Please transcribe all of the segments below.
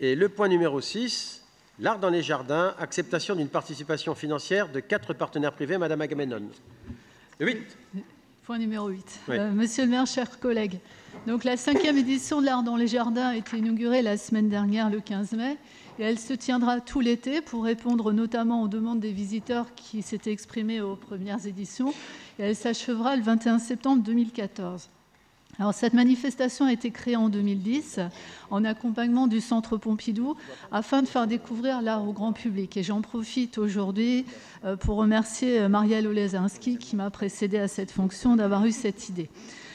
Et le point numéro 6, l'art dans les jardins, acceptation d'une participation financière de 4 partenaires privés, Madame Agamemnon. Le 8. Point numéro 8. Oui. Monsieur le maire, chers collègues, donc la 5e édition de l'art dans les jardins a été inaugurée la semaine dernière, le 15 mai, et elle se tiendra tout l'été pour répondre notamment aux demandes des visiteurs qui s'étaient exprimées aux premières éditions, et elle s'achèvera le 21 septembre 2014. Alors, cette manifestation a été créée en 2010 en accompagnement du Centre Pompidou afin de faire découvrir l'art au grand public. Et j'en profite aujourd'hui pour remercier Marielle Olesinski qui m'a précédée à cette fonction d'avoir eu cette idée.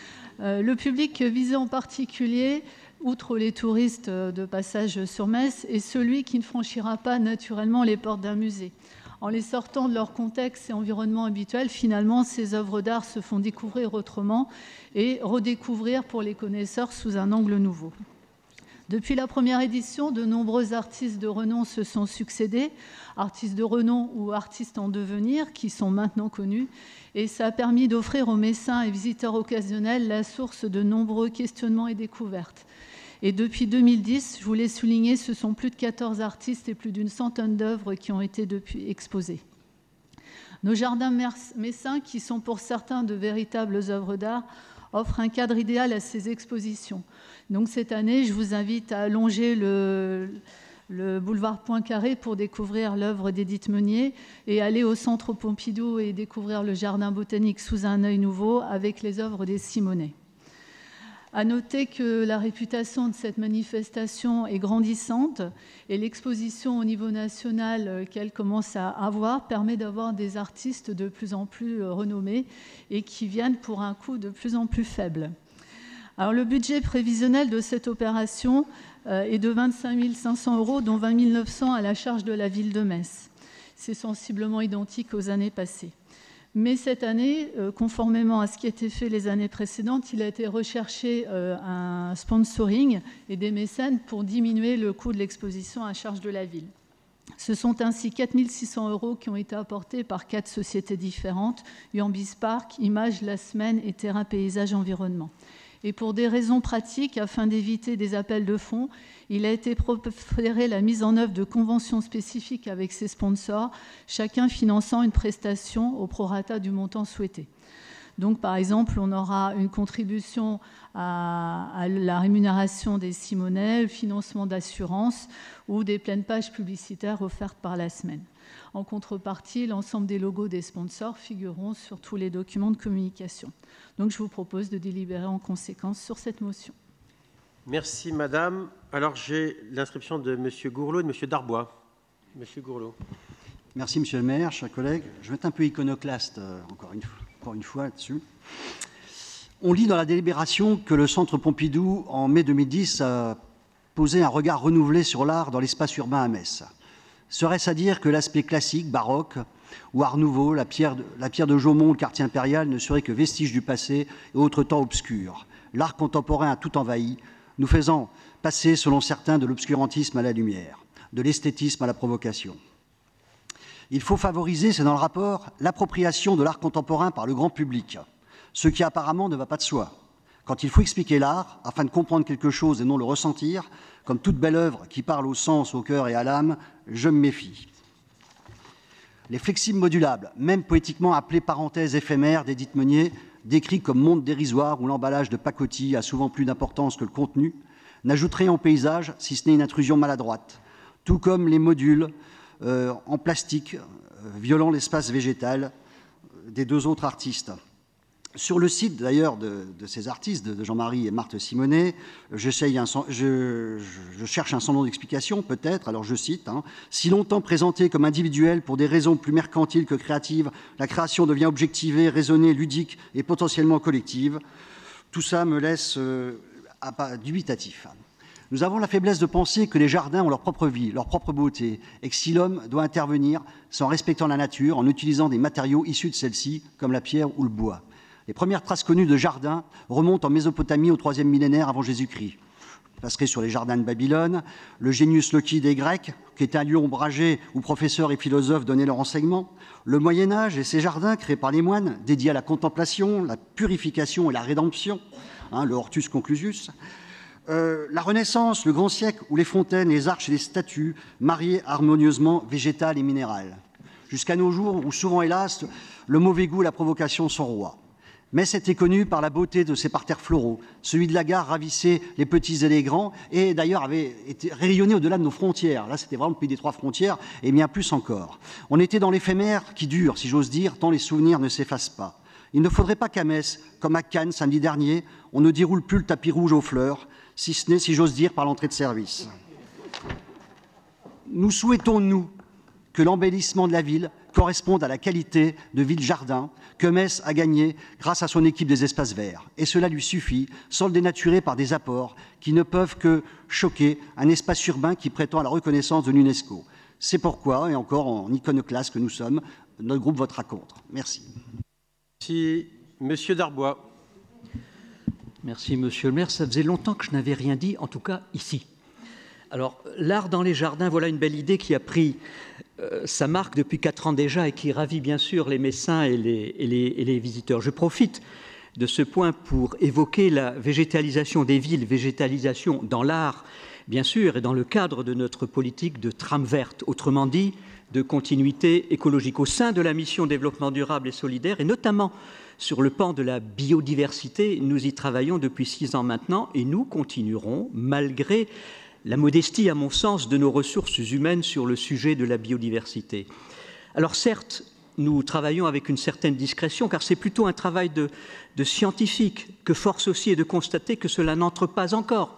Le public visé en particulier, outre les touristes de passage sur Metz, est celui qui ne franchira pas naturellement les portes d'un musée. En les sortant de leur contexte et environnement habituel, finalement, ces œuvres d'art se font découvrir autrement et redécouvrir pour les connaisseurs sous un angle nouveau. Depuis la première édition, de nombreux artistes de renom se sont succédés, artistes de renom ou artistes en devenir, qui sont maintenant connus, et ça a permis d'offrir aux mécènes et visiteurs occasionnels la source de nombreux questionnements et découvertes. Et depuis 2010, je voulais souligner, ce sont plus de 14 artistes et plus d'une centaine d'œuvres qui ont été depuis exposées. Nos jardins messins, qui sont pour certains de véritables œuvres d'art, offrent un cadre idéal à ces expositions. Donc cette année, je vous invite à allonger le boulevard Poincaré pour découvrir l'œuvre d'Édith Meunier et aller au Centre Pompidou et découvrir le jardin botanique sous un œil nouveau avec les œuvres des Simonet. À noter que la réputation de cette manifestation est grandissante et l'exposition au niveau national qu'elle commence à avoir permet d'avoir des artistes de plus en plus renommés et qui viennent pour un coût de plus en plus faible. Alors, le budget prévisionnel de cette opération est de 25 500 €, dont 20 900 à la charge de la ville de Metz. C'est sensiblement identique aux années passées. Mais cette année, conformément à ce qui a été fait les années précédentes, il a été recherché un sponsoring et des mécènes pour diminuer le coût de l'exposition à charge de la ville. Ce sont ainsi 4 600 € qui ont été apportés par 4 sociétés différentes, Uambis Park, Images, La Semaine et Terrain Paysage Environnement. Et pour des raisons pratiques, afin d'éviter des appels de fonds, il a été préféré la mise en œuvre de conventions spécifiques avec ses sponsors, chacun finançant une prestation au prorata du montant souhaité. Donc, par exemple, on aura une contribution à la rémunération des Simonet, le financement d'assurance ou des pleines pages publicitaires offertes par La Semaine. En contrepartie, l'ensemble des logos des sponsors figureront sur tous les documents de communication. Donc, je vous propose de délibérer en conséquence sur cette motion. Merci, madame. Alors, j'ai l'inscription de M. Gourlot et de M. Darbois. M. Gourlot. Merci, monsieur le maire, chers collègues. Je vais être un peu iconoclaste, encore une fois là-dessus. On lit dans la délibération que le Centre Pompidou, en mai 2010, a posé un regard renouvelé sur l'art dans l'espace urbain à Metz. Serait-ce à dire que l'aspect classique, baroque ou art nouveau, la pierre de Jaumont, le quartier impérial, ne serait que vestige du passé et autres temps obscurs. L'art contemporain a tout envahi, nous faisant passer, selon certains, de l'obscurantisme à la lumière, de l'esthétisme à la provocation. Il faut favoriser, c'est dans le rapport, l'appropriation de l'art contemporain par le grand public, ce qui apparemment ne va pas de soi. Quand il faut expliquer l'art, afin de comprendre quelque chose et non le ressentir, comme toute belle œuvre qui parle au sens, au cœur et à l'âme, je me méfie. Les flexibles modulables, même poétiquement appelés parenthèses éphémères d'Édith Meunier, décrits comme monde dérisoire où l'emballage de pacotille a souvent plus d'importance que le contenu, n'ajouteraient rien au paysage, si ce n'est une intrusion maladroite, tout comme les modules en plastique violant l'espace végétal des 2 autres artistes. Sur le site d'ailleurs de ces artistes, de Jean-Marie et Marthe Simonet, je cherche un certain nombre d'explications peut-être, alors je cite, si longtemps présentée comme individuelle pour des raisons plus mercantiles que créatives, la création devient objectivée, raisonnée, ludique et potentiellement collective. Tout ça me laisse dubitatif. Nous avons la faiblesse de penser que les jardins ont leur propre vie, leur propre beauté, et que si l'homme doit intervenir, c'est en respectant la nature, en utilisant des matériaux issus de celle-ci, comme la pierre ou le bois. Les premières traces connues de jardins remontent en Mésopotamie au 3e millénaire avant Jésus-Christ. Je passerai sur les jardins de Babylone, le Genius Loci des Grecs, qui était un lieu ombragé où professeurs et philosophes donnaient leur enseignement, le Moyen-Âge et ses jardins créés par les moines, dédiés à la contemplation, la purification et la rédemption, le Hortus Conclusus, La Renaissance, le grand siècle où les fontaines, les arches et les statues mariaient harmonieusement végétal et minéral. Jusqu'à nos jours où souvent, hélas, le mauvais goût et la provocation sont rois. Metz était connu par la beauté de ses parterres floraux. Celui de la gare ravissait les petits et les grands et d'ailleurs avait été rayonné au-delà de nos frontières. Là, c'était vraiment le pays des trois frontières et bien plus encore. On était dans l'éphémère qui dure, si j'ose dire, tant les souvenirs ne s'effacent pas. Il ne faudrait pas qu'à Metz, comme à Cannes samedi dernier, on ne déroule plus le tapis rouge aux fleurs, si ce n'est, si j'ose dire, par l'entrée de service. Nous souhaitons, nous, que l'embellissement de la ville corresponde à la qualité de ville-jardin que Metz a gagné grâce à son équipe des espaces verts. Et cela lui suffit, sans le dénaturer par des apports qui ne peuvent que choquer un espace urbain qui prétend à la reconnaissance de l'UNESCO. C'est pourquoi, et encore en iconoclaste que nous sommes, notre groupe votera contre. Merci. Merci. Monsieur Darbois. Merci, monsieur le maire. Ça faisait longtemps que je n'avais rien dit, en tout cas ici. Alors, l'art dans les jardins, voilà une belle idée qui a pris sa marque depuis 4 ans déjà et qui ravit bien sûr les Messins et les visiteurs. Je profite de ce point pour évoquer la végétalisation des villes, végétalisation dans l'art, bien sûr, et dans le cadre de notre politique de trame verte, autrement dit, de continuité écologique. Au sein de la mission développement durable et solidaire, et notamment sur le pan de la biodiversité, nous y travaillons depuis 6 ans maintenant et nous continuerons, malgré la modestie, à mon sens, de nos ressources humaines sur le sujet de la biodiversité. Alors certes, nous travaillons avec une certaine discrétion, car c'est plutôt un travail de scientifique que force aussi est de constater que cela n'entre pas encore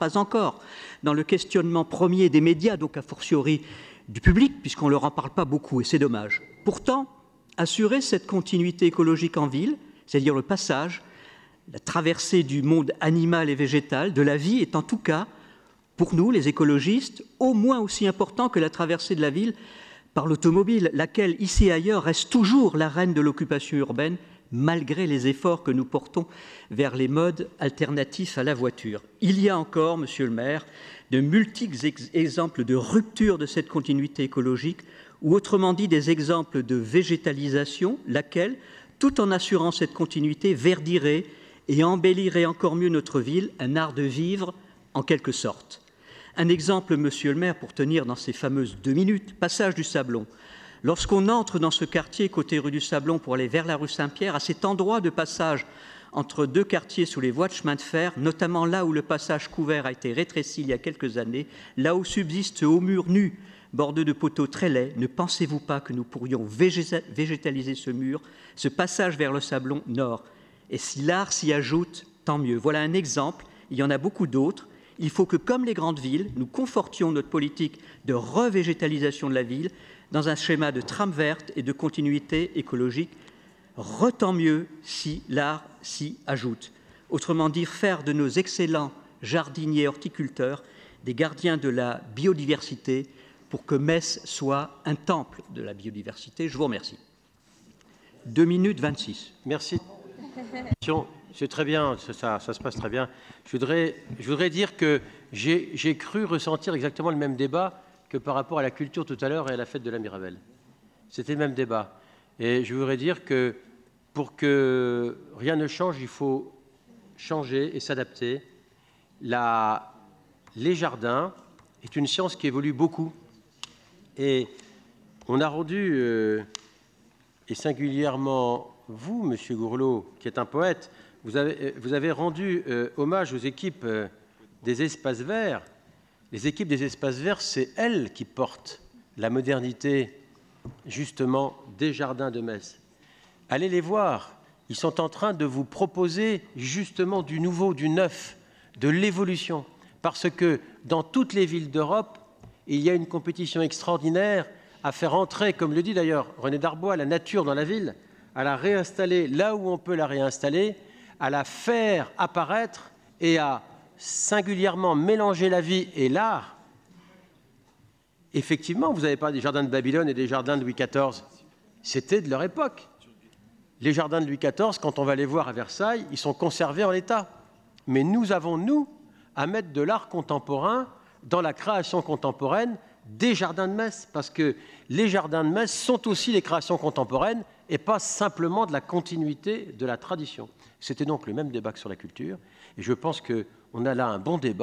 dans le questionnement premier des médias, donc a fortiori du public, puisqu'on ne leur en parle pas beaucoup, et c'est dommage. Pourtant, assurer cette continuité écologique en ville, c'est-à-dire le passage, la traversée du monde animal et végétal, de la vie, est en tout cas, pour nous, les écologistes, au moins aussi important que la traversée de la ville par l'automobile, laquelle, ici et ailleurs, reste toujours la reine de l'occupation urbaine, malgré les efforts que nous portons vers les modes alternatifs à la voiture. Il y a encore, monsieur le maire, de multiples exemples de rupture de cette continuité écologique, ou autrement dit des exemples de végétalisation, laquelle, tout en assurant cette continuité, verdirait et embellirait encore mieux notre ville, un art de vivre en quelque sorte. Un exemple, monsieur le maire, pour tenir dans ces fameuses 2 minutes, passage du Sablon. Lorsqu'on entre dans ce quartier, côté rue du Sablon, pour aller vers la rue Saint-Pierre, à cet endroit de passage entre 2 quartiers sous les voies de chemin de fer, notamment là où le passage couvert a été rétréci il y a quelques années, là où subsiste ce haut mur nu, bordé de poteaux très laids, ne pensez-vous pas que nous pourrions végétaliser ce mur, ce passage vers le Sablon nord? Et si l'art s'y ajoute, tant mieux. Voilà un exemple, il y en a beaucoup d'autres. Il faut que, comme les grandes villes, nous confortions notre politique de revégétalisation de la ville dans un schéma de trame verte et de continuité écologique. Tant mieux si l'art s'y ajoute. Autrement dit, faire de nos excellents jardiniers horticulteurs des gardiens de la biodiversité pour que Metz soit un temple de la biodiversité. Je vous remercie. 2 minutes 26. Merci. C'est très bien, ça se passe très bien. Je voudrais dire que j'ai cru ressentir exactement le même débat que par rapport à la culture tout à l'heure et à la fête de la Mirabelle. C'était le même débat. Et je voudrais dire que pour que rien ne change, il faut changer et s'adapter. Les jardins est une science qui évolue beaucoup. Et on a rendu, et singulièrement vous, Monsieur Gourlot, qui est un poète, vous avez rendu hommage aux équipes des espaces verts. Les équipes des espaces verts, c'est elles qui portent la modernité, justement, des jardins de Metz. Allez les voir. Ils sont en train de vous proposer, justement, du nouveau, du neuf, de l'évolution. Parce que dans toutes les villes d'Europe, il y a une compétition extraordinaire à faire entrer, comme le dit d'ailleurs René Darbois, la nature dans la ville, à la réinstaller là où on peut la réinstaller, à la faire apparaître et à singulièrement mélanger la vie et l'art. Effectivement, vous n'avez pas des jardins de Babylone et des jardins de Louis XIV. C'était de leur époque. Les jardins de Louis XIV, quand on va les voir à Versailles, ils sont conservés en l'état. Mais nous avons, nous, à mettre de l'art contemporain dans la création contemporaine des jardins de Metz, parce que les jardins de Metz sont aussi les créations contemporaines et pas simplement de la continuité de la tradition. C'était donc le même débat que sur la culture, et je pense qu'on a là un bon débat.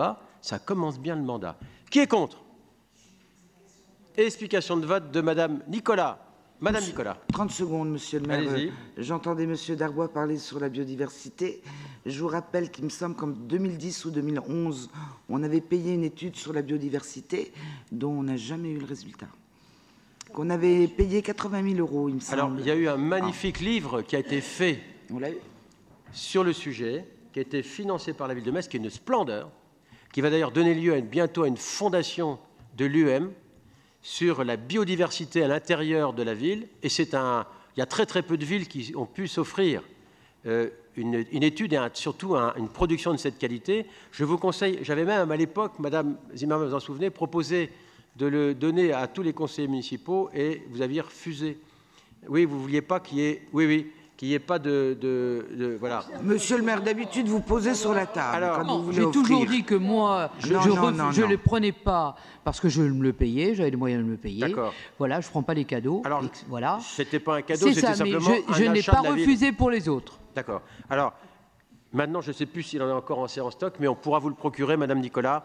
Ça commence bien le mandat. Qui est contre? Explication de vote de Madame Nicolas. Madame Nicolas. 30 secondes, monsieur le maire. Allez-y. J'entendais monsieur Darbois parler sur la biodiversité. Je vous rappelle qu'il me semble qu'en 2010 ou 2011, on avait payé une étude sur la biodiversité dont on n'a jamais eu le résultat. Qu'on avait payé 80 000 €, il me semble. Alors, il y a eu un magnifique livre qui a été fait On l'a eu. sur le sujet, qui a été financé par la ville de Metz, qui est une splendeur, qui va d'ailleurs donner lieu bientôt à une fondation de l'UM sur la biodiversité à l'intérieur de la ville. Et il y a très très peu de villes qui ont pu s'offrir une étude et surtout une production de cette qualité. Je vous conseille, j'avais même à l'époque, Madame Zimmermann, vous en souvenez, proposé de le donner à tous les conseillers municipaux et vous aviez refusé. Oui, vous ne vouliez pas qu'il y ait... Oui, qu'il n'y ait pas voilà. Monsieur le maire, d'habitude, vous posez sur la table. Alors, quand vous voulez j'ai toujours offrir. dit que moi, je ne le prenais pas parce que je me le payais, j'avais les moyens de me le payer. D'accord. Voilà, je ne prends pas les cadeaux. Alors, voilà. C'était pas un cadeau, C'est c'était ça, mais simplement je un n'ai achat pas de la ville. refusé pour les autres. D'accord. Alors, maintenant, je ne sais plus s'il en est encore en stock, mais on pourra vous le procurer, Madame Nicolas.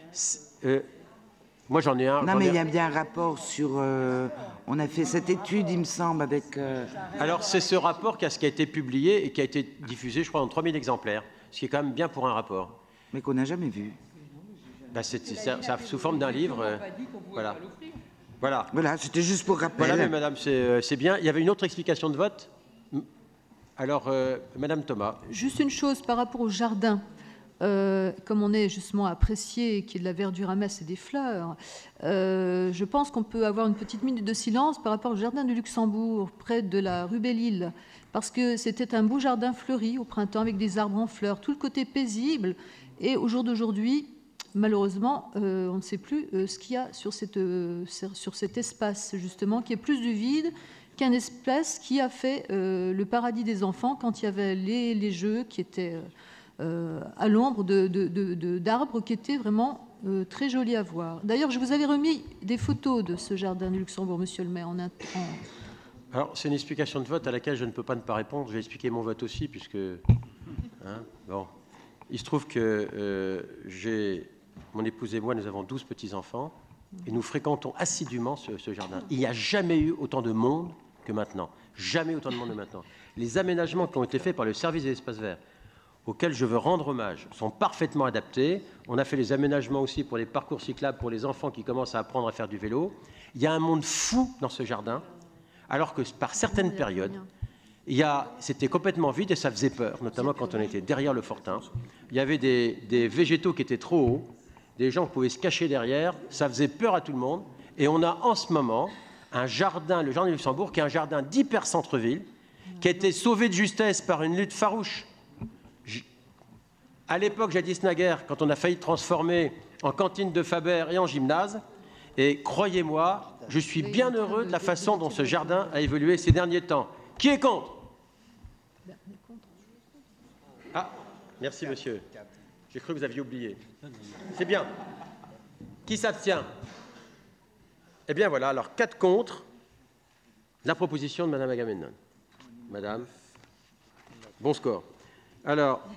Moi, j'en ai un. Non, mais il y a bien un rapport sur... on a fait cette étude, il me semble, avec... Alors, c'est ce rapport qui a été publié et qui a été diffusé, je crois, en 3000 exemplaires, ce qui est quand même bien pour un rapport. Mais qu'on n'a jamais vu. Ben, c'est sous forme d'un livre. Voilà. Voilà. Voilà, c'était juste pour rappel. Voilà, mais madame, c'est bien. Il y avait une autre explication de vote. Alors, Madame Thomas. Juste une chose par rapport au jardin. Comme on est justement apprécié qu'il y ait de la verdure à Metz et des fleurs, je pense qu'on peut avoir une petite minute de silence par rapport au jardin du Luxembourg, près de la rue Belle-Île, parce que c'était un beau jardin fleuri au printemps avec des arbres en fleurs, tout le côté paisible. Et au jour d'aujourd'hui, malheureusement, on ne sait plus ce qu'il y a sur cet espace, justement, qui est plus du vide qu'un espace qui a fait le paradis des enfants quand il y avait les jeux qui étaient... à l'ombre d'arbres qui étaient vraiment très jolis à voir. D'ailleurs, je vous avais remis des photos de ce jardin du Luxembourg, monsieur le maire. Alors, c'est une explication de vote à laquelle je ne peux pas ne pas répondre. Je vais expliquer mon vote aussi, puisque... bon. Il se trouve que mon épouse et moi, nous avons 12 petits-enfants, et nous fréquentons assidûment ce jardin. Il n'y a jamais eu autant de monde que maintenant. Jamais autant de monde que maintenant. Les aménagements qui ont été faits par le service des espaces verts, auxquels je veux rendre hommage, sont parfaitement adaptés. On a fait les aménagements aussi pour les parcours cyclables pour les enfants qui commencent à apprendre à faire du vélo. Il y a un monde fou dans ce jardin, alors que par certaines périodes, c'était complètement vide et ça faisait peur, notamment quand on était derrière le Fortin. Il y avait des végétaux qui étaient trop hauts, des gens qui pouvaient se cacher derrière, ça faisait peur à tout le monde. Et on a en ce moment un jardin, le jardin du Luxembourg, qui est un jardin d'hyper centre-ville, qui a été sauvé de justesse par une lutte farouche. À l'époque, jadis naguère, quand on a failli transformer en cantine de Faber et en gymnase, et croyez-moi, je suis bien heureux de la façon dont ce jardin a évolué ces derniers temps. Qui est contre? Ah, merci monsieur. J'ai cru que vous aviez oublié. C'est bien. Qui s'abstient? Eh bien voilà, alors 4 contre la proposition de Madame Agamemnon. Madame, bon score. Alors,